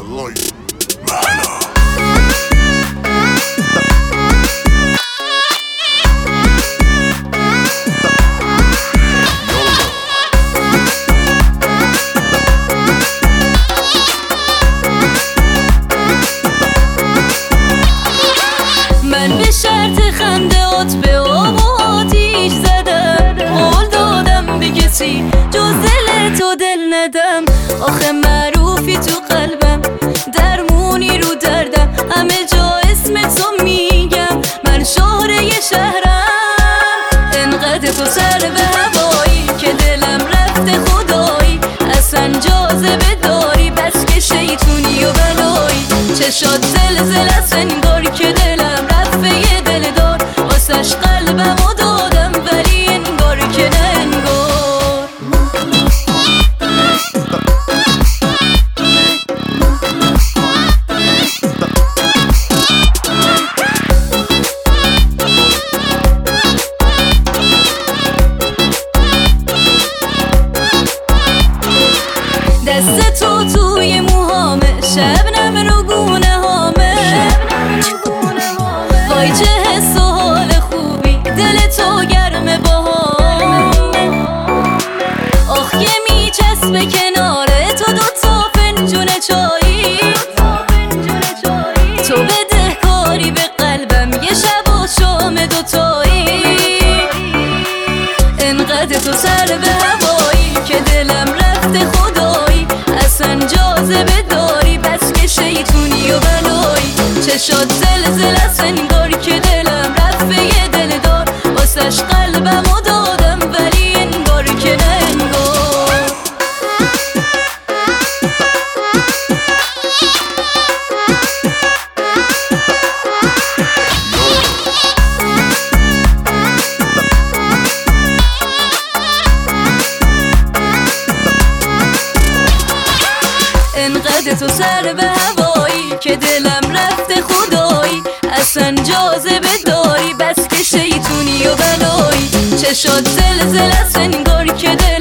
الله معنا. من به شرط خندهات به آب و آتیش زدم، قول دادم به کسی جز دل تو دل ندم. آخه معروفی تو قلبم، درمونی رو دردم، همه جا اسم تو میگم، من شهره شهرم. انقدر تو سر به هوایی که دلم رفته خدایی، اصلا جاذبه داری بس که شیطونی و بلایی. چشات زلزل است انگار که دلم رفته یه دل دار، واسش قلبم و دادم ولی انگار که نه انگار. دست تو توی موهامه، شبنم رو گونه هامه، وای چه حس و حال خوبی، دل تو گرم باهامه. آخ که میچسبه کناره تو دوتا فنجون چایی، تو بده کاری به قلبم یه شب و شام دوتایی. انقدر تو سر به هوایی که دلم رفته خدایی، اصلا جاذبه داری بس که شیطونی و بلایی. چشات زلزل است انگار که دلم رفته یه دل دار، واسش قلبم و دادم ولی انگار که نه انگار. انقدر تو سر به هوایی که دلم رفته خدایی، اصلا جاذبه داری بس که شیطونی و بلایی. چشات زلزل است انگار که